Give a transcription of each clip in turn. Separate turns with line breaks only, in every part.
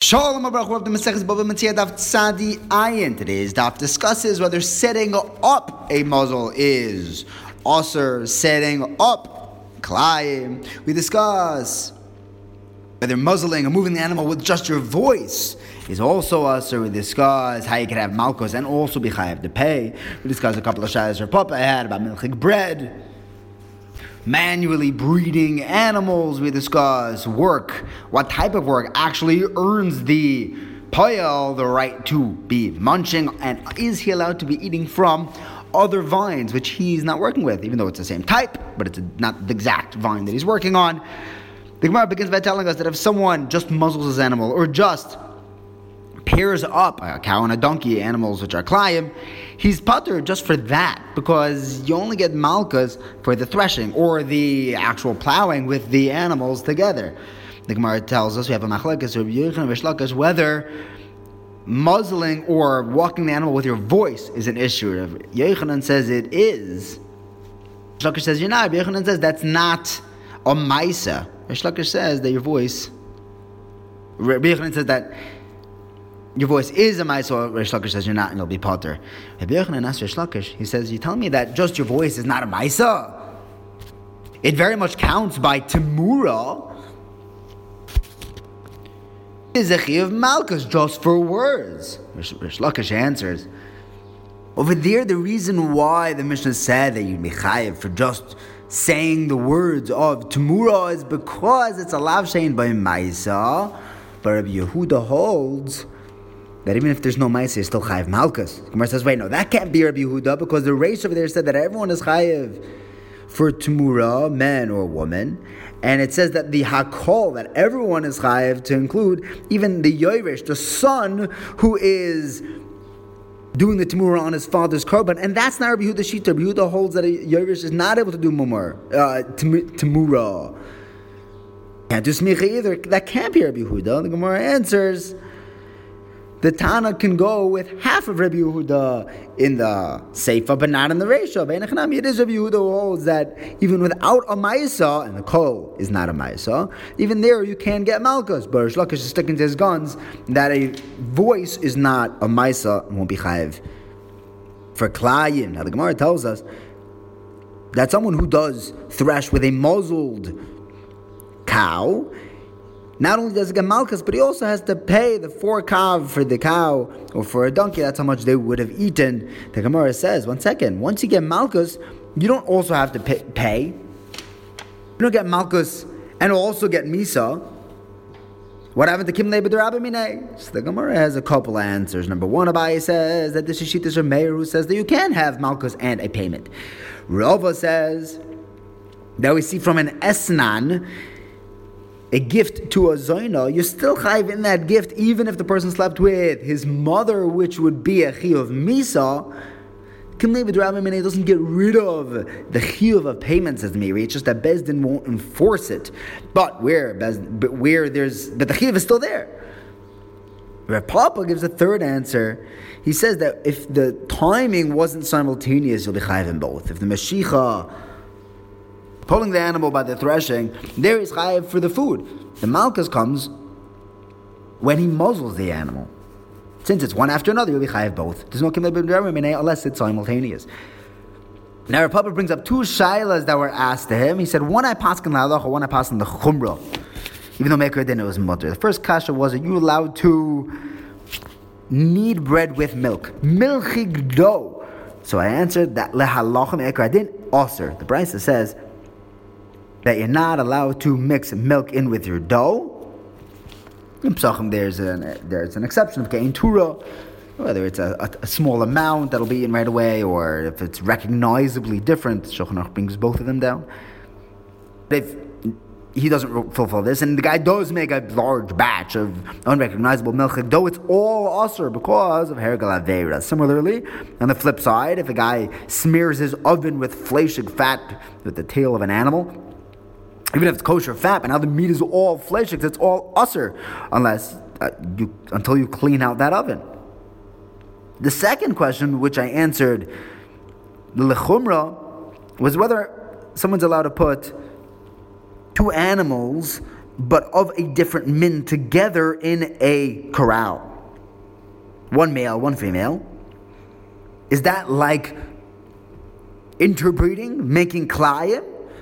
Shalom Abrach, the Maseches Bava Metzia Daf Tzadi Ayin. Today's daf discusses whether setting up a muzzle is Aser, setting up Klayim. We discuss whether muzzling or moving the animal with just your voice is also Aser. We discuss how you can have malchus and also be chayav to pay. We discuss a couple of shaylas or papa I had about milchik bread. Manually breeding animals, we discuss work. What type of work actually earns the poyel the right to be munching, and is he allowed to be eating from other vines which he's not working with, even though it's the same type, but it's not the exact vine that he's working on. The Gemara begins by telling us that if someone just muzzles his animal or just pairs up a cow and a donkey, animals which are klayim, he's patur just for that, because you only get malchus for the threshing or the actual plowing with the animals together. The Gemara tells us we have a machlekes of Yochanan v'Shlakish whether muzzling or walking the animal with your voice is an issue. Yochanan says it is. Shlakish says you're not. Yochanan says that's not a maisa. Shlakish says that your voice. Yochanan says that your voice is a maisa. Rish Lakish says you're not, and you'll be potter. Rabbi Yochanan asks Rish Lakish, he says, you tell me that just your voice is not a maisa? It very much counts by Temura. Is a chi of malchus just for words? Rish Lakish answers, over there, the reason why the Mishnah said that you'd be chayiv for just saying the words of Temura is because it's a lav shein by maisa. But Rabbi Yehuda holds that even if there's no ma'aseh, it's still chayiv malchus. Gemara says, wait, no, that can't be Rabbi Yehuda, because the Reish over there said that everyone is chayiv for temura, man or woman, and it says that the hakol, that everyone is chayiv, to include even the yoresh, the son who is doing the temura on his father's korban, and that's not Rabbi Yehuda shita. Rabbi Yehuda holds that a yoresh is not able to do temura. Can't do smicha either. That can't be Rabbi Yehuda. The Gemara answers, the Tana can go with half of Rabbi Yehuda in the Seifa, but not in the Reisha. It is Rabbi Yehuda who holds that even without a Maisa, and the Kol is not a Maisa, even there you can get Malchus. But Rish Lakish is sticking to his guns that a voice is not a Maisa and won't be Chayiv for Klayim. Now the Gemara tells us that someone who does thresh with a muzzled cow, not only does he get malchus, but he also has to pay the 4 kav for the cow or for a donkey. That's how much they would have eaten. The Gemara says, one second, once you get malchus, you don't also have to pay. You don't get malchus and also get misa. What happened to Kimlei b'derabba minei? So the Gemara has a couple answers. Number one, Abaye says that this is Shittas of Meir, who says that you can have malchus and a payment. Rava says that we see from an esnan, a gift to a zoina, you're still chayiv in that gift, even if the person slept with his mother, which would be a chi of misa. It doesn't get rid of the chiyuv of payment, says Meiri. It's just that Bezdin won't enforce it. But the chiyuv is still there. Rav Papa gives a third answer. He says that if the timing wasn't simultaneous, you'll be chayiv in both. If the Mashiach pulling the animal by the threshing, there is chayiv for the food. The malchus comes when he muzzles the animal. Since it's one after another, you'll be chayiv both. There's no kimlei b'derabba minei unless it's simultaneous. Now, Rav Papa brings up 2 shaylas that were asked to him. He said, one I paskin la'alacha, one I paskin the chumrah. Even though Meir didn't know it was mutter. The first kasha was, are you allowed to knead bread with milk? Milchig dough. So I answered that lehalacha Meir didn't aser. The Brisa says that you're not allowed to mix milk in with your dough. In Pesachim, there's an exception of Kein Tura, whether it's a small amount that'll be in right away, or if it's recognizably different. Shulchan Aruch brings both of them down. But if he doesn't fulfill this, and the guy does make a large batch of unrecognizable milchik dough, it's all aser because of hergal aveira. Similarly, on the flip side, if a guy smears his oven with fleshig fat, with the tail of an animal, even if it's kosher fat, but now the meat is all fleshig, it's all aser, until you clean out that oven. The second question, which I answered, the lechumra, was whether someone's allowed to put 2 animals but of a different min together in a corral. One male, one female. Is that like interbreeding, making klayim?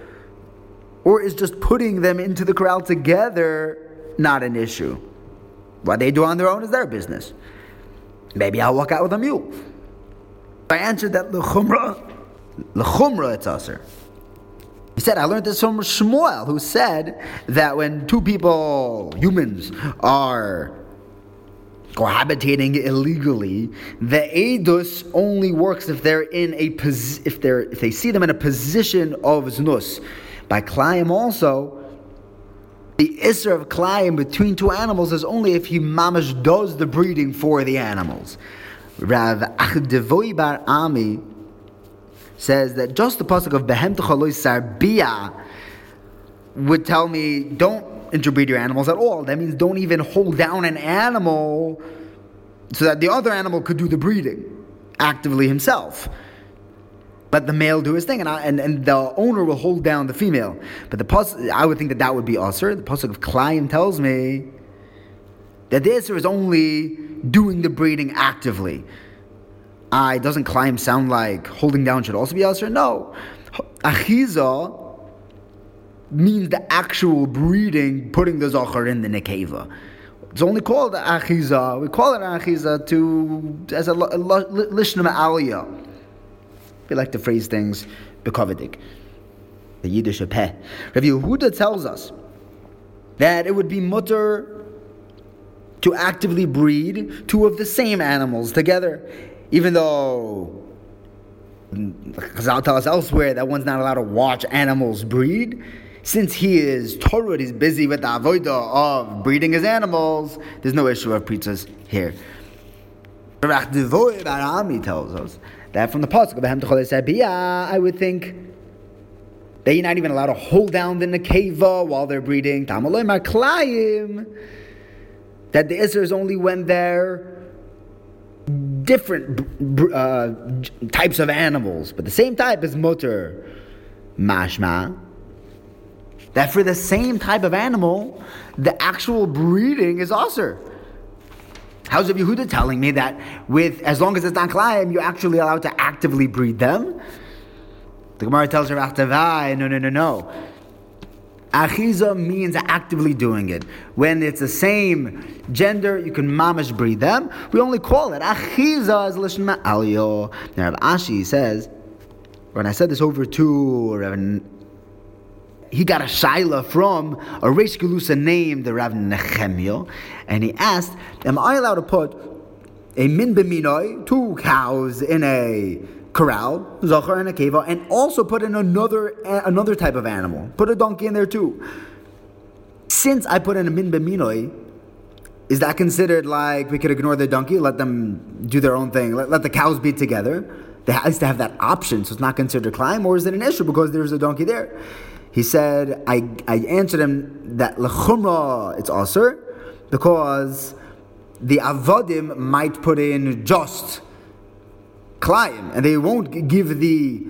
Or is just putting them into the corral together not an issue? What they do on their own is their business. Maybe I'll walk out with a mule. I answered that l'chumra it's aser. He said, I learned this from Shmuel, who said that when two people, humans, are cohabitating illegally, the edus only works if they're in a if they see them in a position of znus. By klayim also, the isser of klayim between two animals is only if he mamash does the breeding for the animals. Rav Achdevoi bar Ami says that just the pasuk of behem t'chaloi sarbia would tell me don't interbreed your animals at all. That means don't even hold down an animal so that the other animal could do the breeding actively himself. Let the male do his thing, and the owner will hold down the female. But the pasuk, I would think that would be asur. The pasuk of Klayim tells me that the asur is only doing the breeding actively. Doesn't Klayim sound like holding down should also be asur? No. Achiza means the actual breeding, putting the zachar in the nekeva. It's only called achiza. We call it achiza as a lishna aliyah. We like to phrase things bekovedik. The Yiddish peh. Rav Yehuda tells us that it would be mutter to actively breed two of the same animals together, even though Chazal tell us elsewhere that one's not allowed to watch animals breed. Since he is Torah, he's busy with the avodah of breeding his animals, there's no issue of preachers here. Rav Achdevoi bar Ami tells us that from the pasuk of Behem T'chalei Sarbia, I would think that you're not even allowed to hold down the nekeva while they're breeding. Tamaloi mar klayim, that the isser is only when they're different types of animals, but the same type is mutter. Mashma, that for the same type of animal, the actual breeding is asur. How's Rabbi Yehuda telling me that as long as it's not klayim, you're actually allowed to actively breed them? The Gemara tells her, no. Achiza means actively doing it. When it's the same gender, you can mamash breed them. We only call it achiza as lishon ma'alyo. Now Rav Ashi says, when I said this over to Rav, he got a shaila from a Reish Gelusa named the Rav Nechemia, and he asked, am I allowed to put a min b'minoi, two cows in a corral, zachar and a keva, and also put in another type of animal, put a donkey in there too? Since I put in a min b'minoi, is that considered like we could ignore the donkey, let them do their own thing, let the cows be together? They has to have that option, so it's not considered climb, or is it an issue because there's a donkey there? He said, I answered him that l'chumra it's asur, because the avodim might put in just klayim, and they won't give the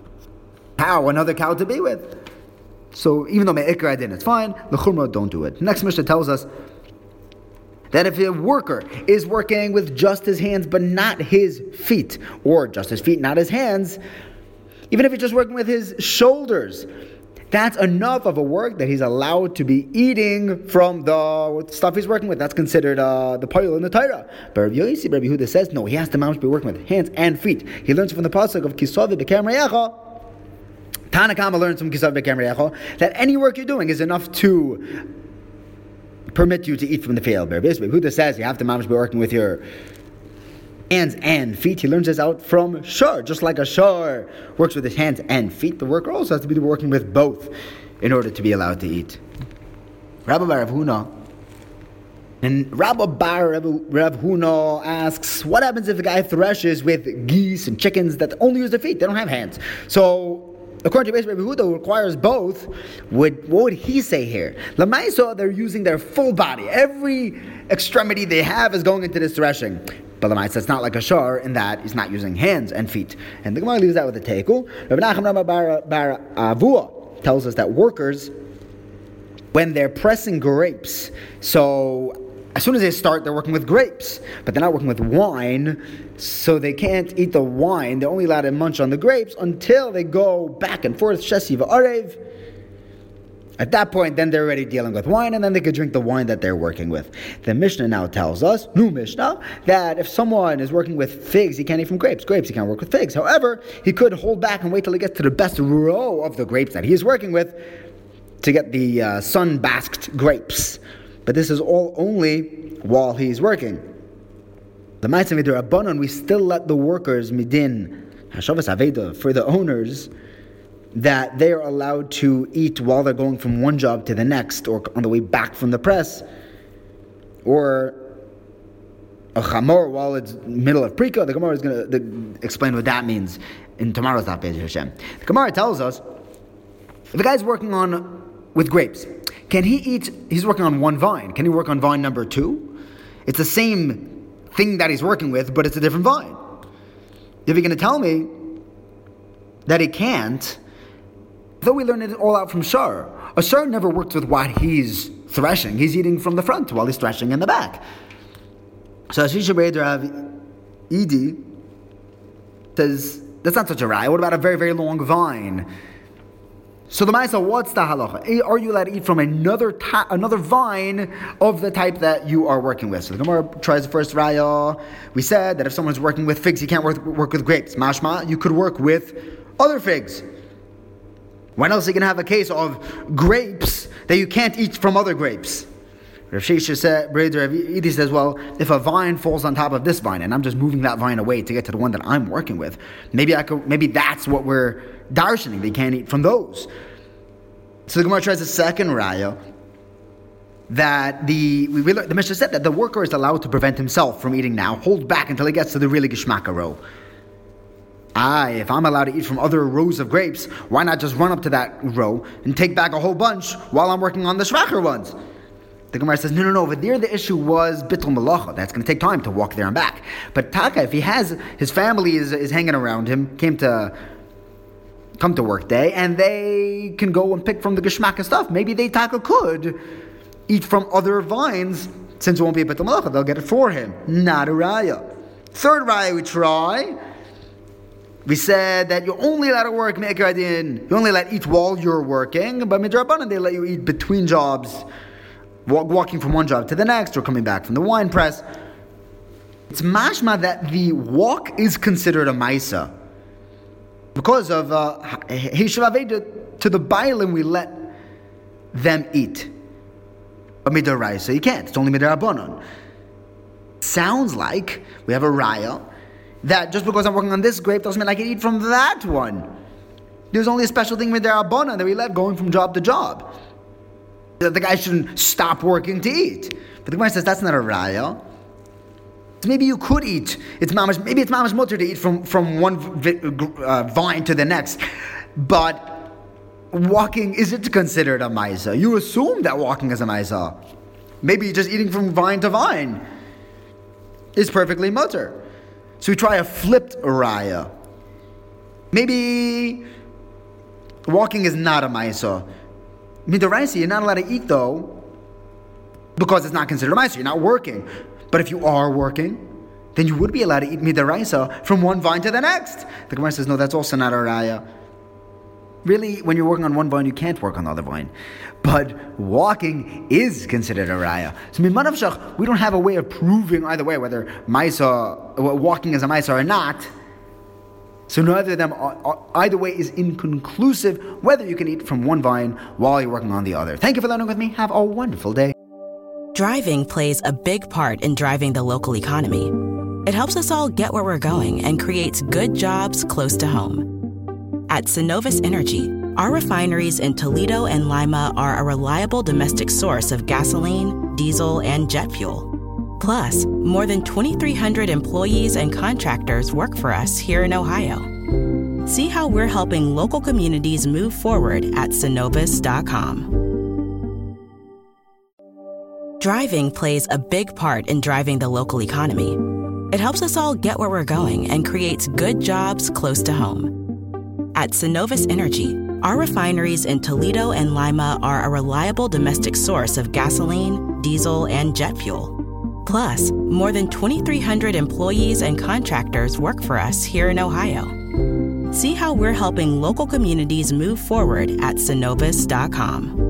cow another cow to be with. So even though me'ikra adin, it's fine, l'chumra don't do it. Next Mishnah tells us that if a worker is working with just his hands but not his feet, or just his feet, not his hands, even if he's just working with his shoulders, that's enough of a work that he's allowed to be eating from the stuff he's working with. That's considered the payul in the Torah. But Rabbi Yehuda says, no, he has to be working with hands and feet. He learns from the pasuk of Kisav B'Kem Reyecha. Tanakama learns from Kisav B'Kem Reyecha that any work you're doing is enough to permit you to eat from the field. Rabbi Yehuda says you have to be working with your hands and feet. He learns this out from Shur. Just like a Shur works with his hands and feet, the worker also has to be working with both in order to be allowed to eat. Rabbi Bar Rav Huna, and Rabbi Bar Rav Huna asks, what happens if a guy threshes with geese and chickens that only use their feet? They don't have hands. So according to Rabbi Yehuda, who requires both, what would he say here? Lamaisa, they're using their full body. Every extremity they have is going into this threshing. But Lamaisa, it's not like a shor in that he's not using hands and feet. And the Gemara leaves that with a tekel. Rabbi Nachman Bar Avua tells us that workers when they're pressing grapes. So as soon as they start, they're working with grapes, but they're not working with wine, so they can't eat the wine. They're only allowed to munch on the grapes until they go back and forth, Shesi v'arev. At that point, then they're already dealing with wine, and then they could drink the wine that they're working with. The Mishnah now tells us, new Mishnah, that if someone is working with figs, he can't eat from grapes. Grapes, he can't work with figs. However, he could hold back and wait till he gets to the best row of the grapes that he is working with to get the sun-basked grapes. But this is all only while he's working. The Ma'aseh Midrabanan, we still let the workers, midin, Hashavas Aveda, for the owners, that they are allowed to eat while they're going from one job to the next, or on the way back from the press, or a chamor while it's middle of prika. The Gemara is going to explain what that means in tomorrow's daf Be'ez Hashem. The Gemara tells us, if a guy's working with grapes, can he eat? He's working on one vine. Can he work on vine number 2? It's the same thing that he's working with, but it's a different vine. If you're going to tell me that he can't, though we learn it all out from Shar. A Shar never works with what he's threshing. He's eating from the front while he's threshing in the back. So Ashisha B'Eder Rav Edi says, that's not such a raya. What about a very, very long vine? So the Ma'aseh, what's the halacha? Are you allowed to eat from another vine of the type that you are working with? So the Gemara tries the first raya. We said that if someone's working with figs, he can't work with grapes. Mashma, you could work with other figs. When else are you going to have a case of grapes that you can't eat from other grapes? Rav Shesha said, Rav Edi says, well, if a vine falls on top of this vine, and I'm just moving that vine away to get to the one that I'm working with, maybe that's what we're darshaning. They can't eat from those. So the Gemara tries a second raya that the Mishnah said that the worker is allowed to prevent himself from eating now, hold back until he gets to the really geshmaka row. If I'm allowed to eat from other rows of grapes, why not just run up to that row and take back a whole bunch while I'm working on the shvacher ones? The Gemara says, no. Over there, the issue was bittul malacha. That's going to take time to walk there and back. But Taka, if he has, his family is hanging around him, come to work day, and they can go and pick from the geshmaka stuff. Maybe they, Taka, could eat from other vines, since it won't be a bittul malacha. They'll get it for him. Not a raya. Third raya we try. We said that you're only allowed to work me'ikar adin. You're only allowed to eat while you're working, but midrabanan they let you eat between jobs, walking from one job to the next, or coming back from the wine press. It's mashma that the walk is considered a maisa because of hishav aveda to the bailim. We let them eat a midoraisa. You can't. It's only midrabanan. Sounds like we have a raya that just because I'm working on this grape doesn't mean I can eat from that one. There's only a special thing with their abana that we let going from job to job. The guy shouldn't stop working to eat. But the Gemara says that's not a raya. So maybe you could eat. Maybe it's mamash mutter to eat from one vine to the next. But walking isn't considered a maisa. You assume that walking is a maisa. Maybe just eating from vine to vine is perfectly mutter. So we try a flipped raya. Maybe walking is not a maisa. Midoraisa, you're not allowed to eat though, because it's not considered a maisa. You're not working. But if you are working, then you would be allowed to eat midoraisa from one vine to the next. The Gemara says, no, that's also not a raya. Really, when you're working on one vine, you can't work on the other vine. But walking is considered a raya. So mimanavshach, we don't have a way of proving either way whether walking is a maisa or not. So neither of them, either way is inconclusive whether you can eat from one vine while you're working on the other. Thank you for learning with me. Have a wonderful day.
Driving plays a big part in driving the local economy. It helps us all get where we're going and creates good jobs close to home. At Synovus Energy, our refineries in Toledo and Lima are a reliable domestic source of gasoline, diesel, and jet fuel. Plus, more than 2,300 employees and contractors work for us here in Ohio. See how we're helping local communities move forward at Synovus.com. Driving plays a big part in driving the local economy. It helps us all get where we're going and creates good jobs close to home. At Synovus Energy, Our refineries in Toledo and Lima are a reliable domestic source of gasoline, diesel, and jet fuel. Plus, more than 2,300 employees and contractors work for us here in Ohio. See how we're helping local communities move forward at Synovus.com.